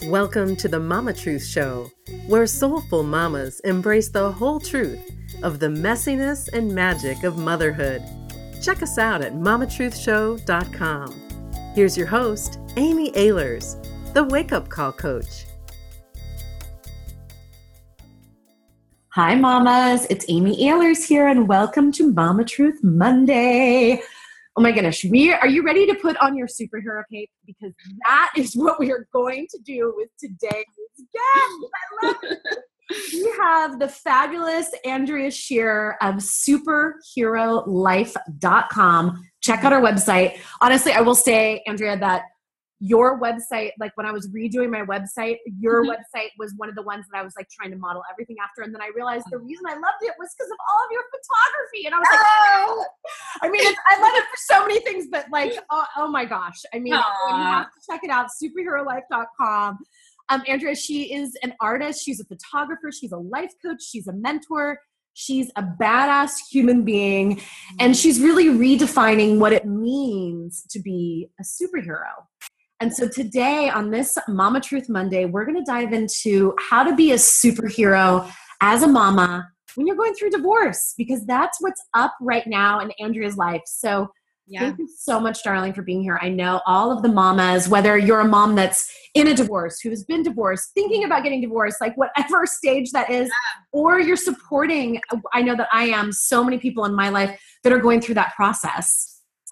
Welcome to the Mama Truth Show, where soulful mamas embrace the whole truth of the messiness and magic of motherhood. Check us out at mamatruthshow.com. Here's your host, Amy Ahlers, the Wake Up Call Coach. Hi, mamas. It's Amy Ahlers here, and welcome to Mama Truth Monday. Oh my goodness. Are you ready to put on your superhero cape? Because that is what we are going to do with today's guest. I love it. We have the fabulous Andrea Shearer of superherolife.com. Check out our website. Honestly, I will say, Andrea, that your website, like when I was redoing my website, your website was one of the ones that I was like trying to model everything after. And then I realized the reason I loved it was because of all of your photography. And I was like, oh, I mean, I love it for so many things, but like, oh my gosh. I mean, you have to check it out, superherolife.com. Andrea, she is an artist. She's a photographer. She's a life coach. She's a mentor. She's a badass human being. And she's really redefining what it means to be a superhero. And so today on this Mama Truth Monday, we're going to dive into how to be a superhero as a mama when you're going through divorce, because that's what's up right now in Andrea's life. So thank you so much, darling, for being here. I know all of the mamas, whether you're a mom that's in a divorce, who has been divorced, thinking about getting divorced, like whatever stage that is, or you're supporting, I know that I am, so many people in my life that are going through that process.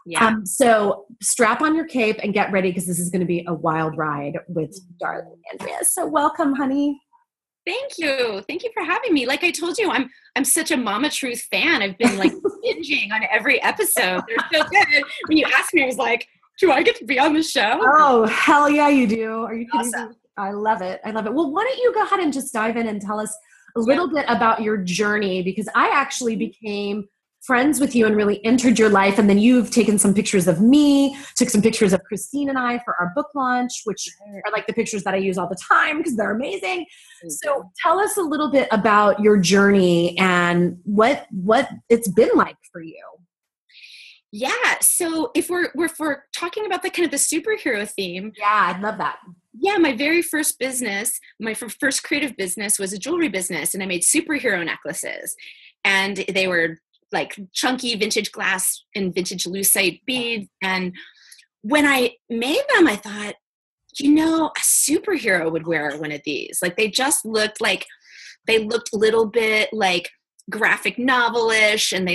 So strap on your cape and get ready, because this is going to be a wild ride with darling Andrea. So welcome, honey. Thank you. Thank you for having me. Like I told you, I'm such a Mama Truth fan. I've been like binging on every episode. They're so good. When you asked me, I was like, do I get to be on the show? Oh, hell yeah, you do. Are you kidding Awesome. me? I love it. I love it. Well, why don't you go ahead and just dive in and tell us a little bit about your journey, because I actually became friends with you and really entered your life. And then you've taken some pictures of me, took some pictures of Christine and I for our book launch, which are like the pictures that I use all the time because they're amazing. So tell us a little bit about your journey and what it's been like for you. Yeah. So if we're talking about the kind of the superhero theme. Yeah, I'd love that. Yeah. My very first business, my first creative business was a jewelry business, and I made superhero necklaces, and they were like chunky vintage glass and vintage lucite beads. And when I made them, I thought, a superhero would wear one of these. Like they looked a little bit like graphic novel-ish, and they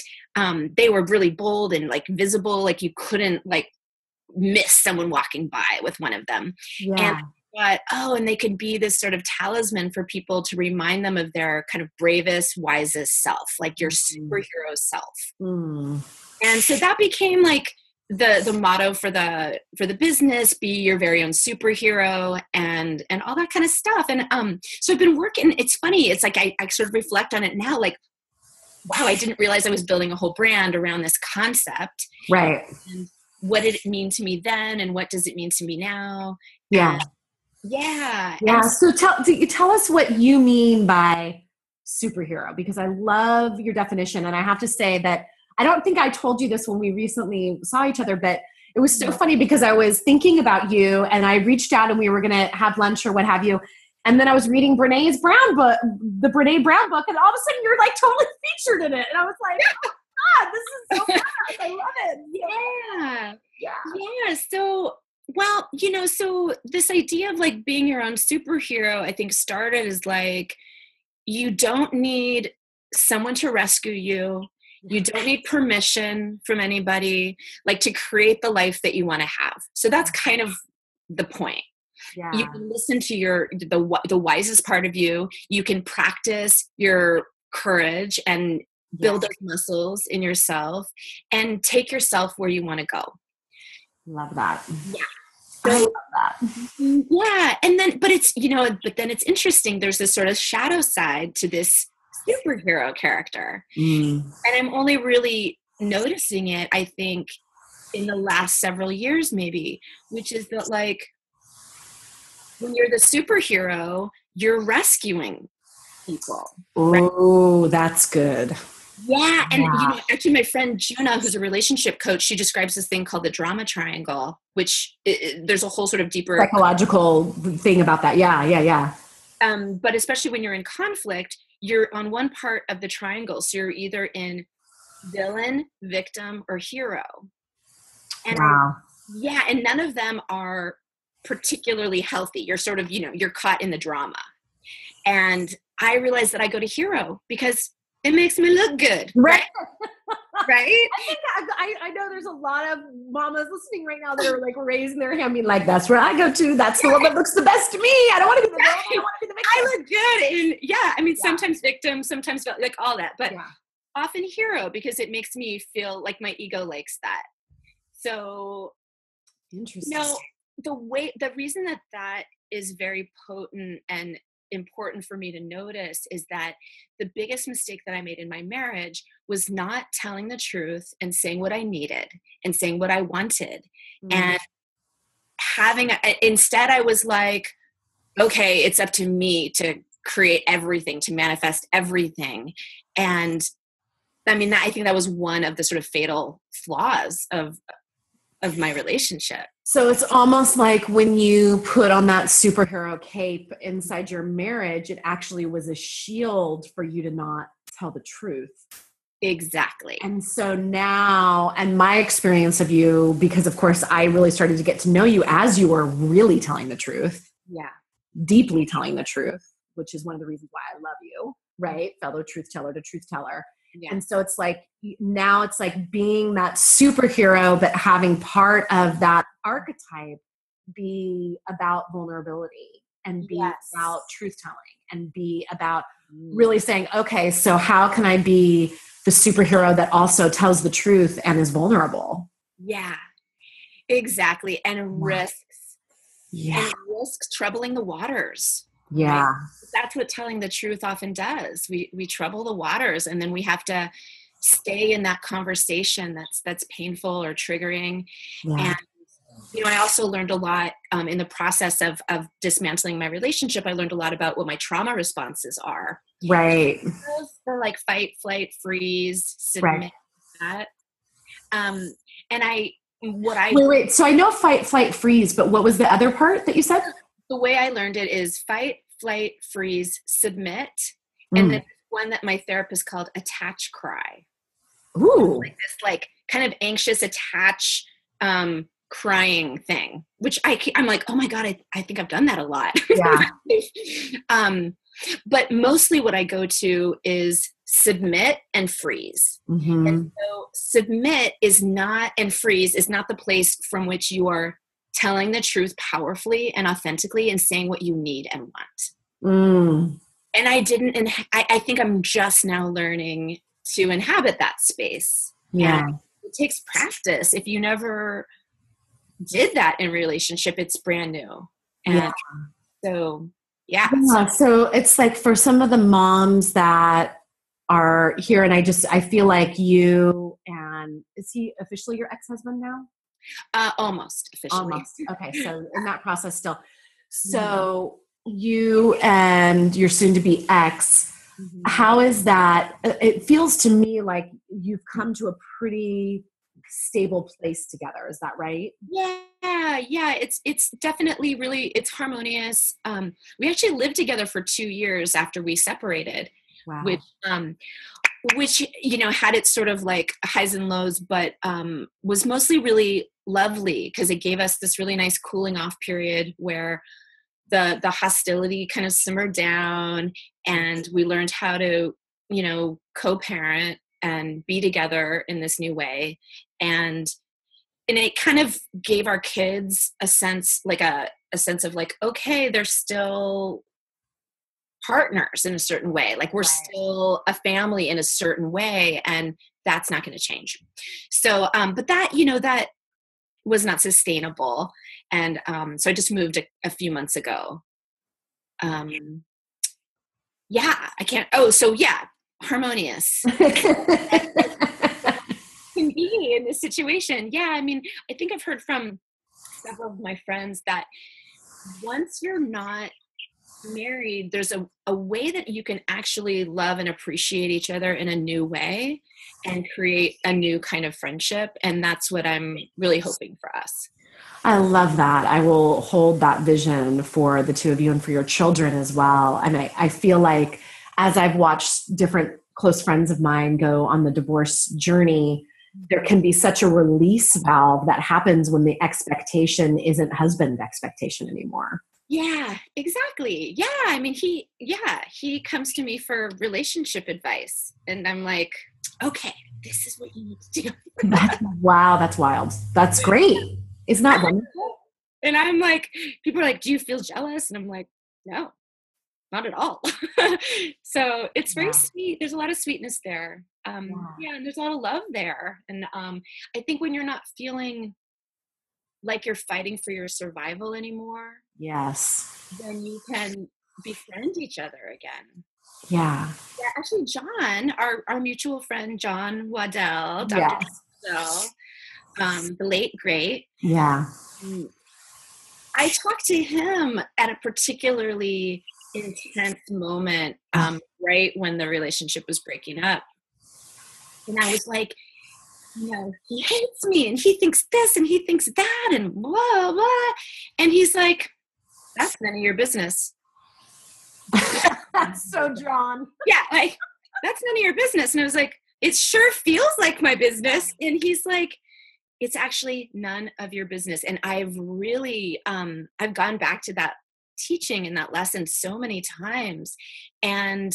were really bold and like visible. Like you couldn't like miss someone walking by with one of them. Yeah. And and they could be this sort of talisman for people to remind them of their kind of bravest, wisest self, like your superhero self. And so that became like the motto for the business: be your very own superhero, and all that kind of stuff. And so I've been working. It's funny. It's like I sort of reflect on it now, like, wow, I didn't realize I was building a whole brand around this concept. Right. And what did it mean to me then, and what does it mean to me now? Yeah. And yeah. So tell us what you mean by superhero, because I love your definition. And I have to say that I don't think I told you this when we recently saw each other, but it was so funny because I was thinking about you and I reached out and we were going to have lunch or what have you. And then I was reading the Brene Brown book, and all of a sudden you're like totally featured in it. And I was like, oh God, this is so fun. I love it. Yeah. So, well, so this idea of like being your own superhero, I think started as like, you don't need someone to rescue you. You don't need permission from anybody, like to create the life that you want to have. So that's kind of the point. Yeah. You can listen to the wisest part of you. You can practice your courage and build those muscles in yourself and take yourself where you want to go. Love that. Yeah. So, I love that. Yeah. And then, but then it's interesting. There's this sort of shadow side to this superhero character. And I'm only really noticing it, I think, in the last several years, maybe, which is that like, when you're the superhero, you're rescuing people. Oh, right? That's good. Yeah. And, actually my friend Juna, who's a relationship coach, she describes this thing called the drama triangle, which there's a whole sort of deeper psychological thing about that. Yeah. But especially when you're in conflict, you're on one part of the triangle. So you're either in villain, victim, or hero. And wow. And none of them are particularly healthy. You're sort of, you're caught in the drama. And I realized that I go to hero because it makes me look good. Right. Right? I think I know there's a lot of mamas listening right now that are like raising their hand, being like, "That's where I go to. That's the one that looks the best to me. I don't want to be the villain. I want to be the victim. I look good." And sometimes victim, sometimes like all that, but often hero because it makes me feel like my ego likes that. So, interesting. The reason that is very potent and important for me to notice is that the biggest mistake that I made in my marriage was not telling the truth and saying what I needed and saying what I wanted. And instead I was like, okay, it's up to me to create everything, to manifest everything. And I mean, I think that was one of the sort of fatal flaws of my relationship. So it's almost like when you put on that superhero cape inside your marriage, it actually was a shield for you to not tell the truth. Exactly. And so now, and my experience of you, because of course I really started to get to know you as you were really telling the truth. Yeah. Deeply telling the truth, which is one of the reasons why I love you, right? Fellow truth teller to truth teller. Yeah. And so it's like, now it's like being that superhero, but having part of that archetype be about vulnerability and be about truth telling and be about really saying, okay, so how can I be the superhero that also tells the truth and is vulnerable? Yeah, exactly. And risks. Yeah. And risks troubling the waters. Yeah. Right? That's what telling the truth often does. We trouble the waters, and then we have to stay in that conversation that's painful or triggering. Yeah. And I also learned a lot in the process of dismantling my relationship. I learned a lot about what my trauma responses are. Right. The like fight, flight, freeze, submit, that. Wait. So I know fight, flight, freeze, but what was the other part that you said? The way I learned it is fight, flight, freeze, submit. And then one that my therapist called attach, cry. Ooh. Like this like kind of anxious attach crying thing, which I'm like, oh my God, I think I've done that a lot. Yeah. But mostly what I go to is submit and freeze. Mm-hmm. And so submit is not, and freeze is not the place from which you are telling the truth powerfully and authentically and saying what you need and want. And I didn't, and I think I'm just now learning to inhabit that space. Yeah. And it takes practice. If you never did that in relationship, it's brand new. And so, yeah. So it's like for some of the moms that are here, and I feel like you and, is he officially your ex-husband now? Almost officially. Almost. Okay. So in that process still. So you and your soon to be ex, how is that? It feels to me like you've come to a pretty stable place together. Is that right? Yeah. It's definitely really, it's harmonious. We actually lived together for 2 years after we separated. Wow. Which had its sort of like highs and lows, but was mostly really lovely because it gave us this really nice cooling off period where the hostility kind of simmered down, and we learned how to co-parent and be together in this new way, and it kind of gave our kids a sense of like, okay, they're still partners in a certain way, like we're still a family in a certain way, and that's not going to change. So but that that was not sustainable, and so I just moved a few months ago. Harmonious can be in this situation. I mean, I think I've heard from several of my friends that once you're not married, there's a way that you can actually love and appreciate each other in a new way and create a new kind of friendship. And that's what I'm really hoping for us. I love that. I will hold that vision for the two of you and for your children as well. And I feel like as I've watched different close friends of mine go on the divorce journey, there can be such a release valve that happens when the expectation isn't husband expectation anymore. Yeah, exactly. Yeah. I mean, he comes to me for relationship advice and I'm like, okay, this is what you need to do. Wow. That's wild. That's great. Isn't that wonderful? And I'm like, people are like, do you feel jealous? And I'm like, no, not at all. So it's very sweet. There's a lot of sweetness there. And there's a lot of love there. And I think when you're not feeling like you're fighting for your survival anymore, then you can befriend each other again. Yeah. Actually, John, our mutual friend, John Waddell, Dr. Waddell, the late great. Yeah. I talked to him at a particularly intense moment, right when the relationship was breaking up. And I was like, he hates me and he thinks this and he thinks that and blah, blah. And he's like, that's none of your business. That's so John. Yeah, like, that's none of your business. And I was like, it sure feels like my business. And he's like, it's actually none of your business. And I've really, I've gone back to that teaching and that lesson so many times. And,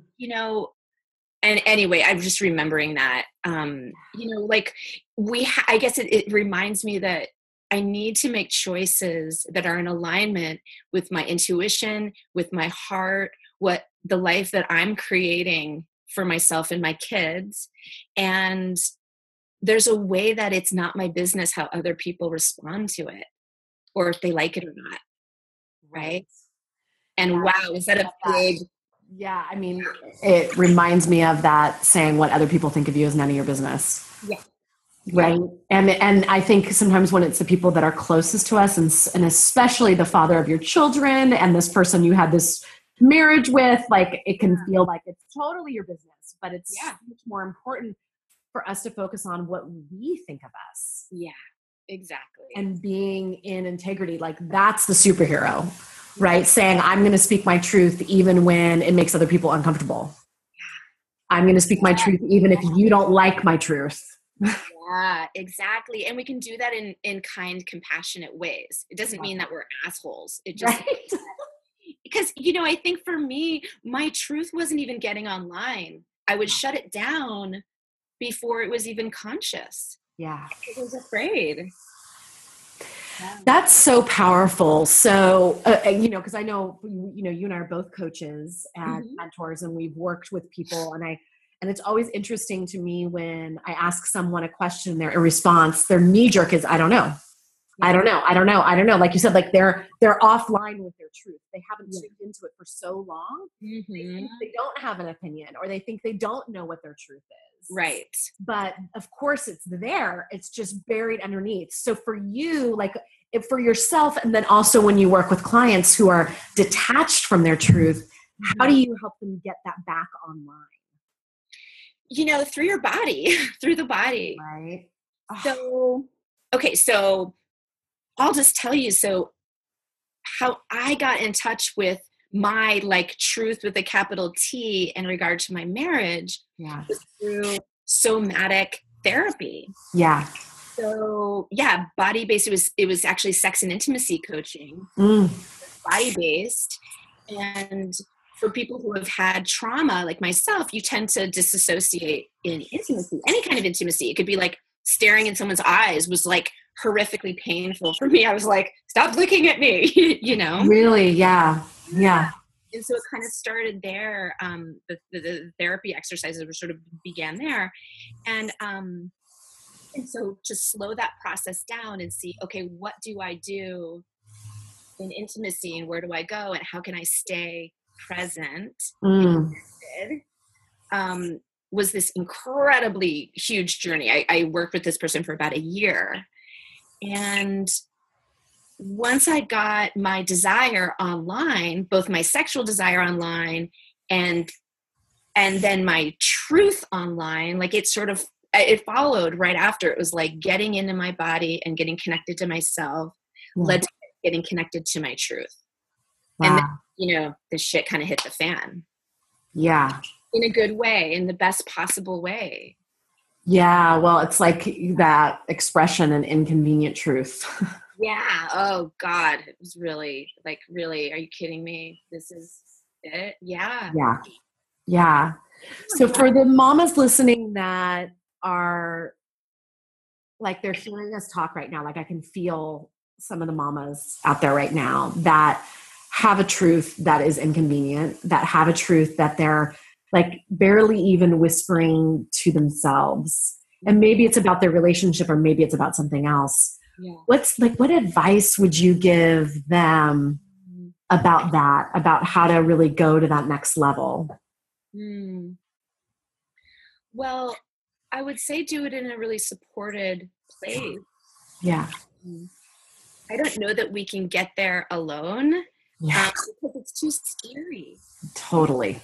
and anyway, I'm just remembering that, like I guess it reminds me that I need to make choices that are in alignment with my intuition, with my heart, what the life that I'm creating for myself and my kids. And there's a way that it's not my business how other people respond to it or if they like it or not. Right. And wow, is that a big... Yeah. I mean, it reminds me of that saying, what other people think of you is none of your business. Yeah. Right. And I think sometimes when it's the people that are closest to us and especially the father of your children and this person you had this marriage with, like it can feel like it's totally your business, but it's much more important for us to focus on what we think of us. Yeah, exactly. And being in integrity, like that's the superhero, right? Saying, I'm going to speak my truth even when it makes other people uncomfortable. I'm going to speak my truth even if you don't like my truth. Yeah, exactly. And we can do that in kind, compassionate ways. It doesn't mean that we're assholes. It just... Right? Because, I think for me, my truth wasn't even getting online. I would shut it down before it was even conscious. Yeah. I was afraid. That's so powerful. So, because I know, you and I are both coaches and mentors, and we've worked with people, and it's always interesting to me when I ask someone a question, their response, their knee jerk is, I don't know. I don't know. Like you said, like they're offline with their truth. They haven't tuned into it for so long. They think they don't have an opinion, or they think they don't know what their truth is. Right. But of course it's there. It's just buried underneath. So for you, like for yourself, and then also when you work with clients who are detached from their truth, how do you help them get that back online? Through your body, through the body. Right. So, okay. So I'll just tell you, so how I got in touch with my truth with a capital T in regard to my marriage was through somatic therapy. Yeah. So body-based, it was actually sex and intimacy coaching, body-based. And for people who have had trauma like myself, you tend to disassociate in intimacy, any kind of intimacy. It could be like staring in someone's eyes was like horrifically painful for me. I was like, stop looking at me, Really? Yeah. Yeah. And so it kind of started there. The therapy exercises were sort of began there. And so to slow that process down and see, okay, what do I do in intimacy and where do I go and how can I stay present? Was this incredibly huge journey. I worked with this person for about a year. And once I got my desire online, both my sexual desire online and then my truth online, like it followed right after. It was like getting into my body and getting connected to myself led to getting connected to my truth. Wow. And then, the shit kind of hit the fan. Yeah. In a good way, in the best possible way. Yeah. Well, it's like that expression, an inconvenient truth. Yeah. Oh God. It was really, are you kidding me? This is it? Yeah. Yeah. Yeah. So for the mamas listening that are like, they're hearing us talk right now, like I can feel some of the mamas out there right now that have a truth that is inconvenient, that have a truth that they're like barely even whispering to themselves. And maybe it's about their relationship or maybe it's about something else. Yeah. What advice would you give them about that, about how to really go to that next level? Well, I would say do it in a really supported place. Yeah. I don't know that we can get there alone because it's too scary. Totally.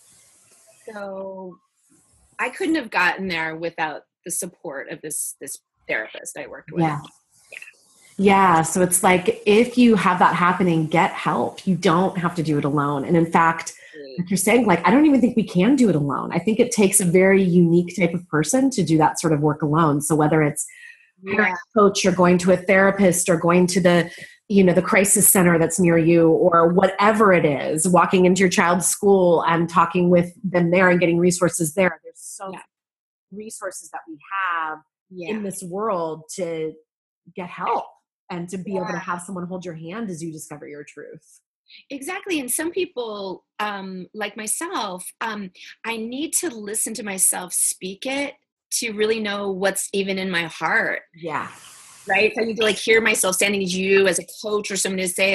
So I couldn't have gotten there without the support of this therapist I worked with. Yeah. So it's like, if you have that happening, get help. You don't have to do it alone. And in fact, like you're saying, like, I don't even think we can do it alone. I think it takes a very unique type of person to do that sort of work alone. So whether it's parent coach or going to a therapist or going to the crisis center that's near you or whatever it is, walking into your child's school and talking with them there and getting resources there. There's so many resources that we have in this world to get help and to be able to have someone hold your hand as you discover your truth. Exactly. And some people, like myself, I need to listen to myself speak it to really know what's even in my heart. Yeah. Right. So I need to hear myself standing as you as a coach or someone to say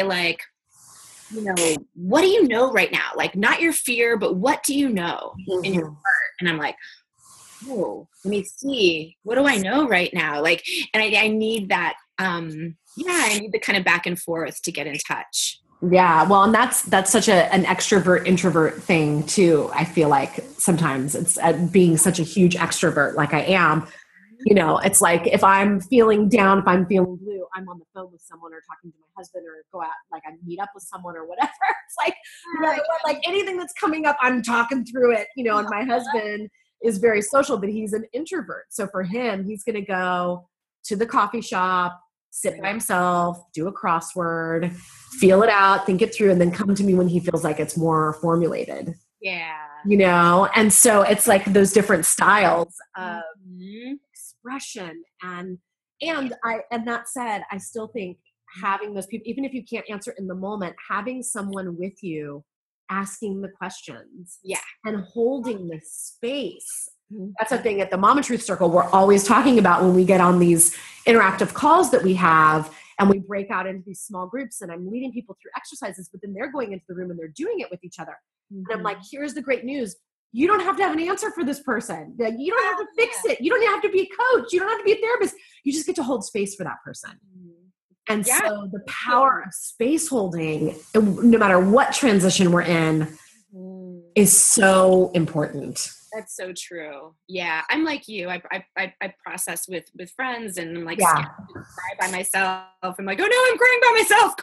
what do you know right now? Like not your fear, but what do you know in your heart? And I'm like, oh, let me see. What do I know right now? And I need that. I need the kind of back and forth to get in touch. Yeah. Well, and that's such an extrovert introvert thing too. I feel like sometimes it's being such a huge extrovert like I am, it's like if I'm feeling down, if I'm feeling blue, I'm on the phone with someone or talking to my husband or go out, like I meet up with someone or whatever. It's like, like anything that's coming up, I'm talking through it, and my husband is very social, but he's an introvert. So for him, he's going to go to the coffee shop, sit by himself, do a crossword, feel it out, think it through, and then come to me when he feels like it's more formulated. Yeah. And so it's like those different styles of expression. And that said, I still think having those people, even if you can't answer in the moment, having someone with you, asking the questions and holding the space. That's a thing at the Mama Truth Circle we're always talking about when we get on these interactive calls that we have and we break out into these small groups and I'm leading people through exercises, but then they're going into the room and they're doing it with each other. And I'm like, here's the great news. You don't have to have an answer for this person. You don't have to fix it. You don't have to be a coach. You don't have to be a therapist. You just get to hold space for that person. And so the power of space holding, no matter what transition we're in, is so important. That's so true. Yeah. I'm like you. I process with friends and I'm like, Yeah. scared to cry by myself. I'm like, oh no, I'm crying by myself.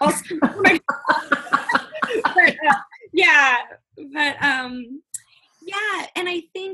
And I think,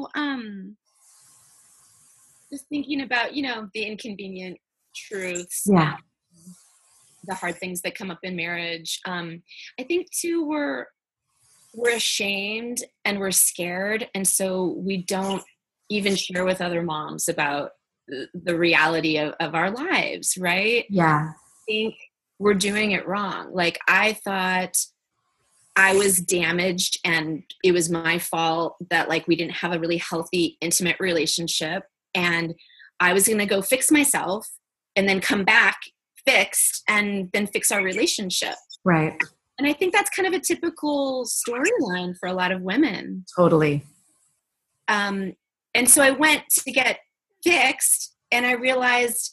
just thinking about, the inconvenient truths, the hard things that come up in marriage. I think too, we're ashamed and we're scared. And so we don't even share with other moms about the reality of our lives. Right. Yeah. I think we're doing it wrong. Like I thought I was damaged and it was my fault that we didn't have a really healthy, intimate relationship. And I was going to go fix myself and then come back fixed and then fix our relationship. Right. And I think that's kind of a typical storyline for a lot of women. Totally. And so I went to get fixed and I realized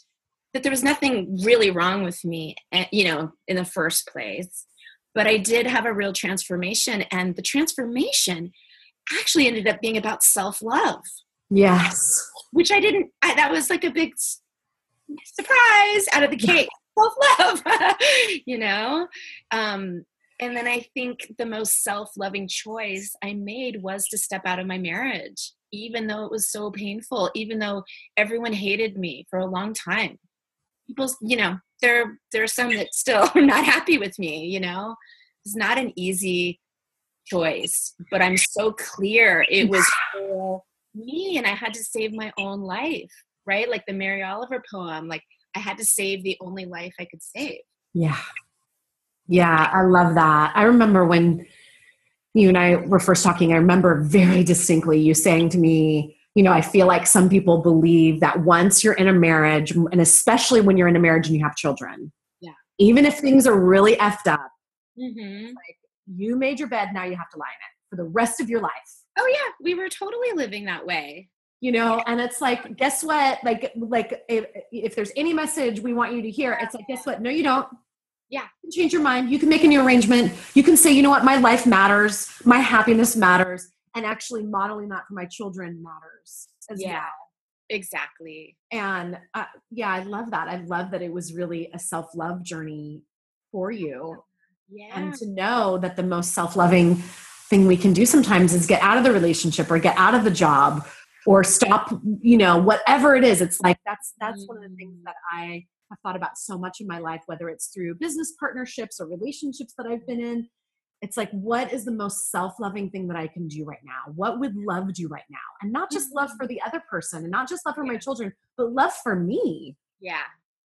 that there was nothing really wrong with me, you know, in the first place. But I did have a real transformation, and the transformation actually ended up being about self-love. Yes. Which that was like a big surprise out of the cake. Self-love, you know? And then I think the most self-loving choice I made was to step out of my marriage, even though it was so painful, even though everyone hated me for a long time. People, you know, there are some that still are not happy with me, you know? It's not an easy choice, but I'm so clear it was for me, and I had to save my own life, right? Like the Mary Oliver poem, like I had to save the only life I could save. Yeah. Yeah, I love that. I remember when you and I were first talking, I remember very distinctly you saying to me, you know, I feel like some people believe that once you're in a marriage, and especially when you're in a marriage and you have children, even if things are really effed up, like you made your bed, now you have to lie in it for the rest of your life. Oh yeah, we were totally living that way. You know, and it's like, guess what? Like if there's any message we want you to hear, it's like, guess what? No, you don't. Yeah. You can change your mind. You can make a new arrangement. You can say, you know what? My life matters. My happiness matters. And actually modeling that for my children matters as well. Exactly. And I love that. I love that it was really a self-love journey for you. Yeah. And to know that the most self-loving thing we can do sometimes is get out of the relationship or get out of the job or stop, you know, whatever it is. It's like, that's one of the things that I have thought about so much in my life, whether it's through business partnerships or relationships that I've been in. It's like, what is the most self-loving thing that I can do right now? What would love do right now? And not just love for the other person and not just love for my children, but love for me. Yeah,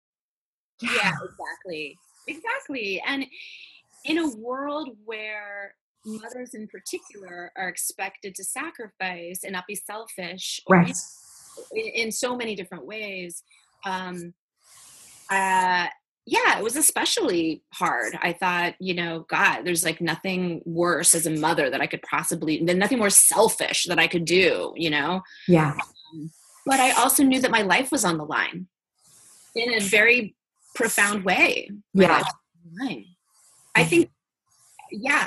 exactly. And in a world where mothers in particular are expected to sacrifice and not be selfish, Right. in so many different ways, it was especially hard. I thought, you know, God, there's like nothing worse as a mother that I could nothing more selfish that I could do, you know? Yeah. But I also knew that my life was on the line in a very profound way. Yeah. I think, yeah.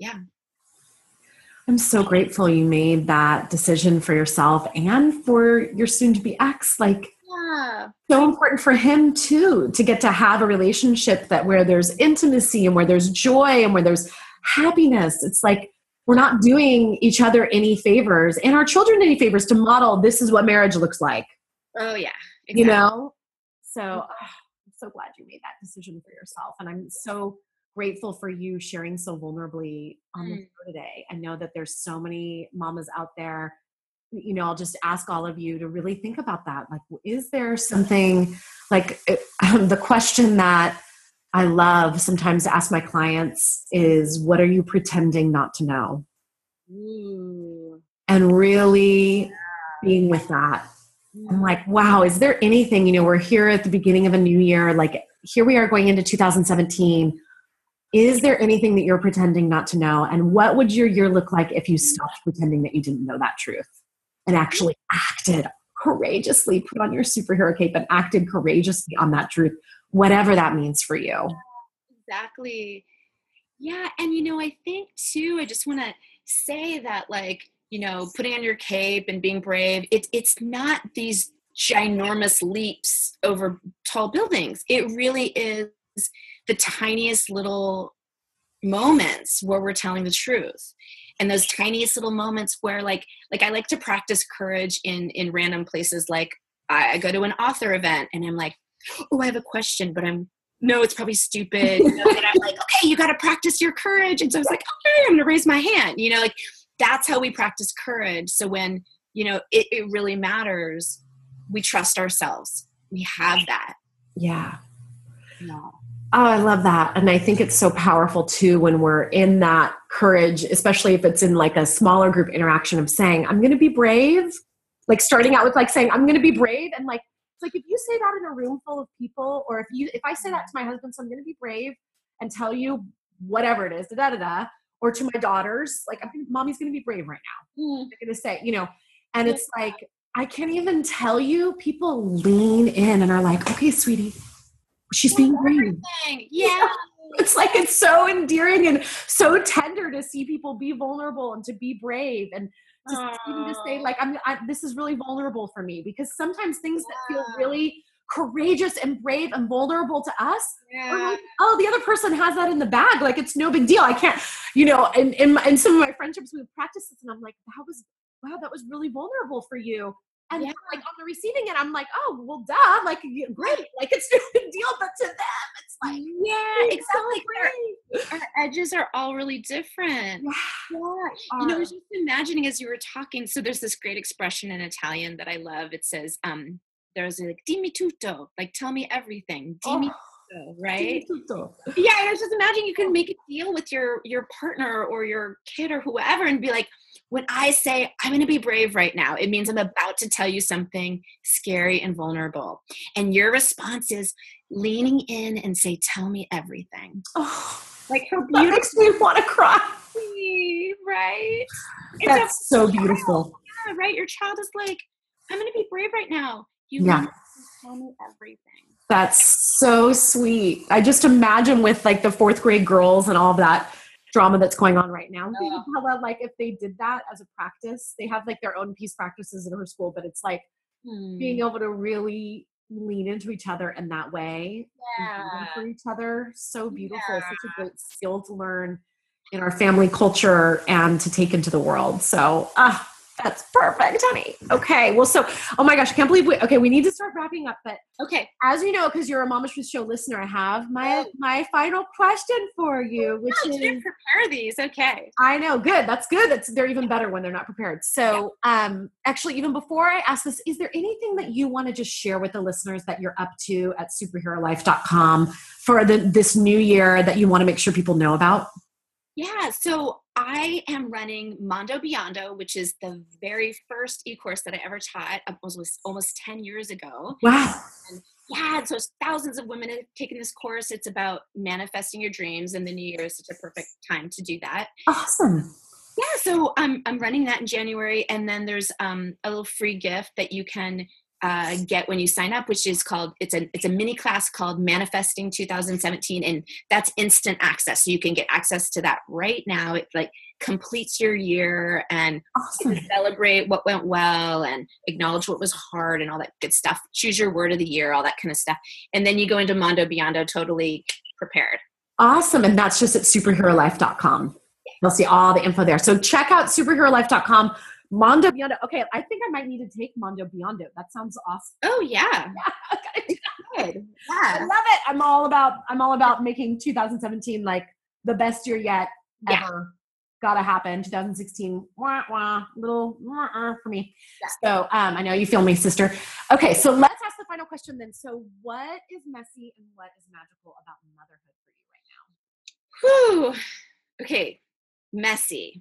I'm so grateful you made that decision for yourself and for your soon-to-be ex. Like, so important for him too, to get to have a relationship where there's intimacy and where there's joy and where there's happiness. It's like, we're not doing each other any favors and our children any favors to model this is what marriage looks like. Oh yeah. Exactly. You know? So I'm so glad you made that decision for yourself. And I'm so grateful for you sharing so vulnerably on the show today. I know that there's so many mamas out there. You know, I'll just ask all of you to really think about that. Like, is there something like the question that I love sometimes to ask my clients is, what are you pretending not to know? And really being with that. I'm like, wow, is there anything, you know, we're here at the beginning of a new year, like here we are going into 2017. Is there anything that you're pretending not to know? And what would your year look like if you stopped pretending that you didn't know that truth and actually acted courageously, put on your superhero cape and acted courageously on that truth, whatever that means for you? Exactly. Yeah. And, you know, I think too, I just want to say that, like, you know, putting on your cape and being brave, it's not these ginormous leaps over tall buildings. It really is the tiniest little moments where we're telling the truth. And those tiniest little moments where like I like to practice courage in random places. Like I go to an author event and I'm like, oh, I have a question, but no, it's probably stupid. You know, and I'm like, okay, you got to practice your courage. And so I was like, okay, I'm going to raise my hand. You know, like that's how we practice courage. So when, you know, it really matters, we trust ourselves. We have that. Yeah. Yeah. Oh, I love that. And I think it's so powerful too when we're in that courage, especially if it's in like a smaller group interaction of saying, I'm going to be brave, like starting out with like saying, I'm going to be brave. And like, it's like, if you say that in a room full of people, or if I say that to my husband, so I'm going to be brave and tell you whatever it is, or to my daughters, like, mommy's going to be brave right now. I'm going to say, you know, and it's like, I can't even tell you, people lean in and are like, okay, sweetie, she's being brave. Yeah. It's like, it's so endearing and so tender to see people be vulnerable and to be brave and even to say like, this is really vulnerable for me, because sometimes things that feel really courageous and brave and vulnerable to us are like, oh, the other person has that in the bag. Like, it's no big deal. I can't, in some of my friendships, we practice this and I'm like, that was really vulnerable for you. And like on the receiving end, I'm like, oh, well, duh, like, great. Like, it's no big deal, but to them, it's like, yeah, exactly. Our edges are all really different. Yeah. I was just imagining as you were talking, so there's this great expression in Italian that I love. It says, there's like, dimmi tutto, like, tell me everything. Dimmi tutto, right? Dimmi tutto. Yeah, and I was just imagining you can make a deal with your partner or your kid or whoever and be like, when I say I'm going to be brave right now, it means I'm about to tell you something scary and vulnerable. And your response is leaning in and say, tell me everything. Oh, like, how that makes me want to cry. Right? That's so beautiful. Yeah, right? Your child is like, I'm going to be brave right now. You tell me everything. That's so sweet. I just imagine with like the 4th grade girls and all of that drama that's going on right now. How, like, if they did that as a practice, they have like their own peace practices in her school, but it's like being able to really lean into each other in that way. For each other. So beautiful. Such a great skill to learn in our family culture and to take into the world. So, that's perfect, honey. Okay. Well, so, oh my gosh, I can't believe we need to start wrapping up, but okay. As you know, because you're a Mama Truth Show listener, I have my final question for you, which is, you didn't prepare these. Okay. I know. Good. That's good. They're even better when they're not prepared. So, actually, even before I ask this, is there anything that you want to just share with the listeners that you're up to at superherolife.com for this new year that you want to make sure people know about? Yeah, so I am running Mondo Biondo, which is the very first e-course that I ever taught. It was almost 10 years ago. Wow. And so thousands of women have taken this course. It's about manifesting your dreams, and the new year is such a perfect time to do that. Awesome. Yeah, so I'm running that in January, and then there's a little free gift that you can get when you sign up, which is called, it's a mini class called Manifesting 2017, and that's instant access. So you can get access to that right now. It like completes your year and celebrate what went well and acknowledge what was hard and all that good stuff. Choose your word of the year, all that kind of stuff. And then you go into Mondo Biondo totally prepared. Awesome. And that's just at superherolife.com. You'll see all the info there. So check out superherolife.com. Mondo Biondo. Okay, I think I might need to take Mondo Biondo. That sounds awesome. Oh yeah. Good. Yeah. I love it. I'm all about making 2017 like the best year yet ever. Gotta happen. 2016, little for me. Yeah. So I know you feel me, sister. Okay, so let's ask the final question then. So what is messy and what is magical about motherhood for you right now? Okay, messy.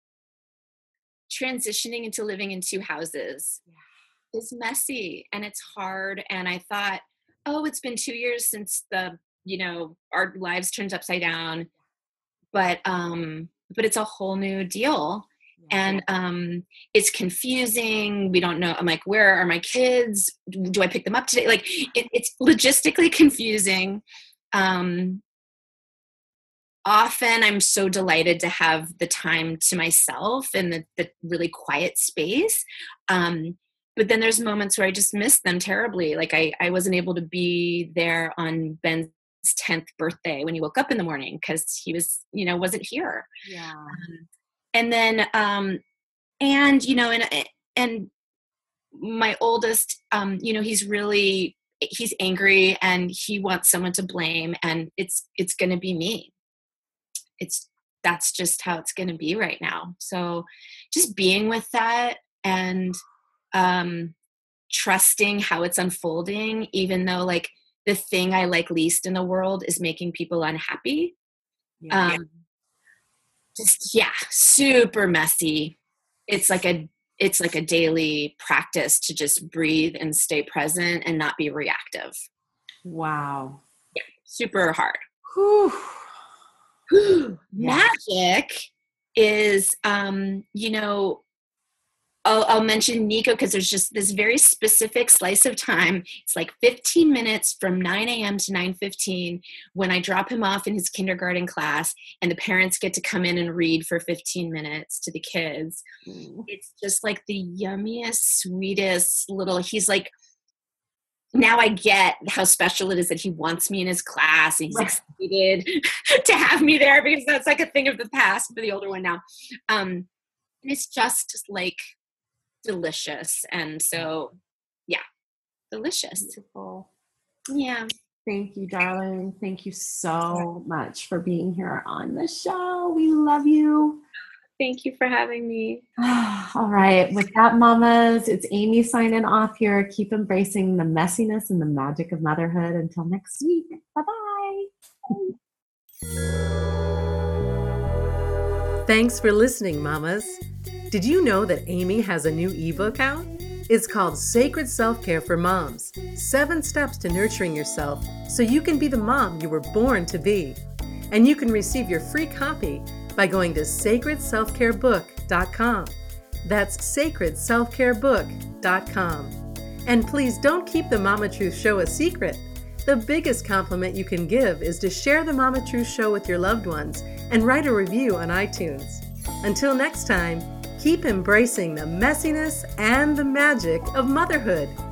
Transitioning into living in 2 houses is messy and it's hard. And I thought, it's been 2 years since our lives turned upside down, but it's a whole new deal. And it's confusing. We don't know. I'm like, where are my kids? Do I pick them up today? Like it's logistically confusing. Often I'm so delighted to have the time to myself and the really quiet space. But then there's moments where I just miss them terribly. Like I wasn't able to be there on Ben's 10th birthday when he woke up in the morning because he was, wasn't here. Yeah. And then, and my oldest, he's angry and he wants someone to blame, and it's going to be me. That's just how it's going to be right now. So just being with that and trusting how it's unfolding, even though like the thing I like least in the world is making people unhappy. Super messy. It's like a daily practice to just breathe and stay present and not be reactive. Wow. Yeah, super hard. Whew. Magic is, I'll mention Nico because there's just this very specific slice of time. It's like 15 minutes from 9 a.m. to 9:15 when I drop him off in his kindergarten class, and the parents get to come in and read for 15 minutes to the kids. It's just like the yummiest, sweetest little, he's like, now I get how special it is that he wants me in his class, and he's excited to have me there because that's like a thing of the past for the older one now. It's just like delicious. And so, yeah, delicious. Beautiful. Yeah. Thank you, darling. Thank you so much for being here on the show. We love you. Thank you for having me. All right. With that, mamas, it's Amy signing off here. Keep embracing the messiness and the magic of motherhood. Until next week. Bye-bye. Thanks for listening, mamas. Did you know that Amy has a new ebook out? It's called Sacred Self-Care for Moms, 7 Steps to Nurturing Yourself so you can be the mom you were born to be. And you can receive your free copy by going to sacredselfcarebook.com. That's sacredselfcarebook.com. And please don't keep the Mama Truth Show a secret. The biggest compliment you can give is to share the Mama Truth Show with your loved ones and write a review on iTunes. Until next time, keep embracing the messiness and the magic of motherhood.